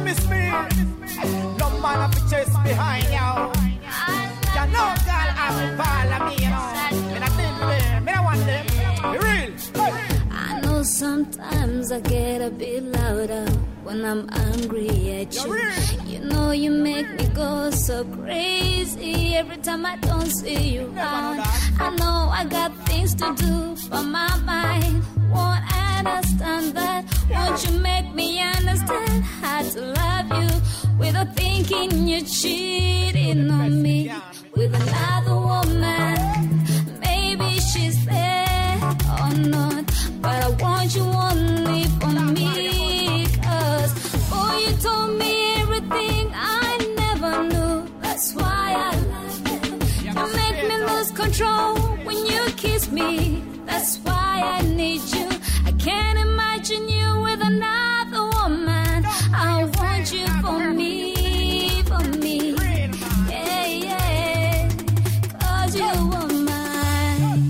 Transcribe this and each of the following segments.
miss me. No man have to chase behind you. You know, girl, I'm follow me, you know. Me not think them, me not want them. Be real. I know sometimes I get a bit louder when I'm angry at you. You know you make me go so crazy every time I don't see you around. I know I got things to do, but my mind won't understand that. Won't you make me understand how to love you without thinking you're cheating on me with another woman? Maybe she's there or not, but I want you only for me. Cause oh, you told me everything I never knew. That's why I love you. You make me lose control when you kiss me. That's why I need you. I can't imagine you with another woman. I want you for me, for me. Yeah, yeah. Cause you are mine.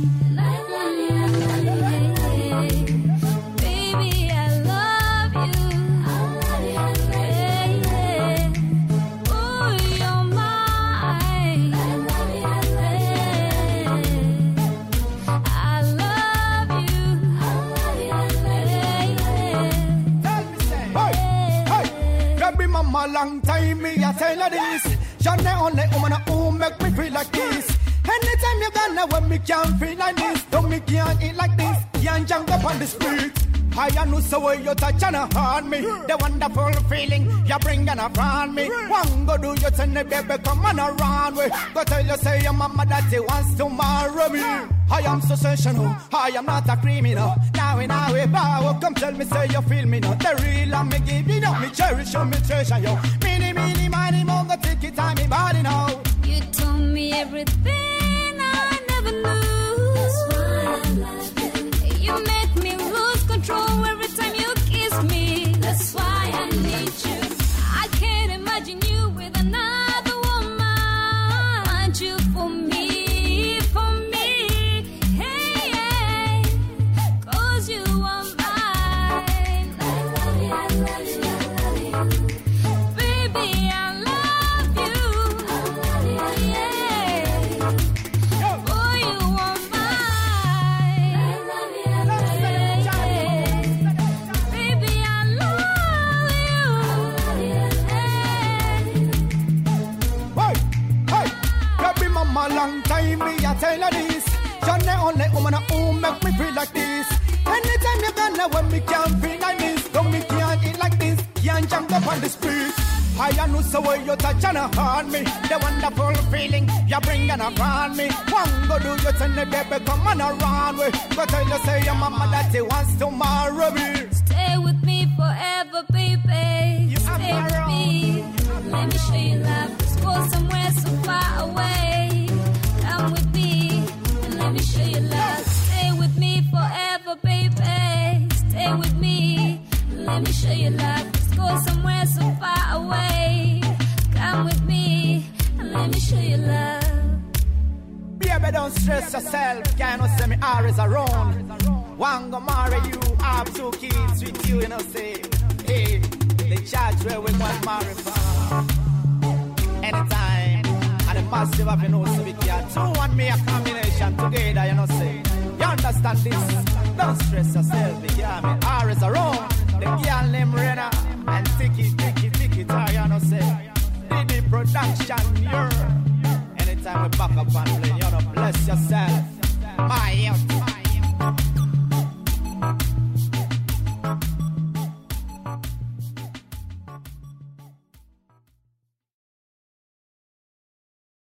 Baby, I love you. Yeah, yeah. Oh, you're mine. I love you. Baby mama, long time me I tell her this. You're the only woman who make me feel like this. Anytime you're gonna when me can't feel like this, don't me can't eat like this, can't jump up on the street. I know so way you touch and hurt me. The wonderful feeling you bring and upon me. One go do you tell the baby come on around way. Go tell you say your mama that he wants to marry me. I am so sensational, I am not a criminal. Now in our way, bow, come tell me say you feel me now. The real and me give you know me cherish you, me treasure you. Mini, mini, money, more go take it time, me body now. You told me everything I never knew. That's why I love you. You make me lose control every time you kiss me. That's why I need you. I can't imagine you with another woman. Want you for me, for me. Hey, hey. Cause you are mine. I love you, I love you, I love you. Baby, I love you. I love you, yeah. Boy, you are mine. I love you, I love you, yeah. Baby, I love you. Hey, baby mama, long time me I tell her this. You're the only woman who make me feel like this. Anytime you're gonna when me can't feel like this, don't me can't eat like this, can't jump up on the street. I know so way you touch and hurt me. The wonderful feeling you bring and upon me. One go do you tell the baby come on around way. Go tell you say your mama that he wants to marry me. Stay with me forever, baby. You Stay have with my me. Let me show you love. Let's go somewhere so far away. Come with me and let me show you love. Stay with me forever, baby. Stay with me. Let me show you love. Let's go somewhere so far away. Come with me and let me show you love. Baby, don't stress yourself. Can't no say me always around. One go marry you, have 2 kids with you, you know say. Hey, the charge where we want marry for. Anytime, and the massive of you know so we can 2 and me a combination together, you know say. You understand this? Don't stress yourself, yeah, me always around. The girl named Rena and Tiki, you know say. Diddy production, yeah. Anytime we back up and play, you know, bless yourself. My youth.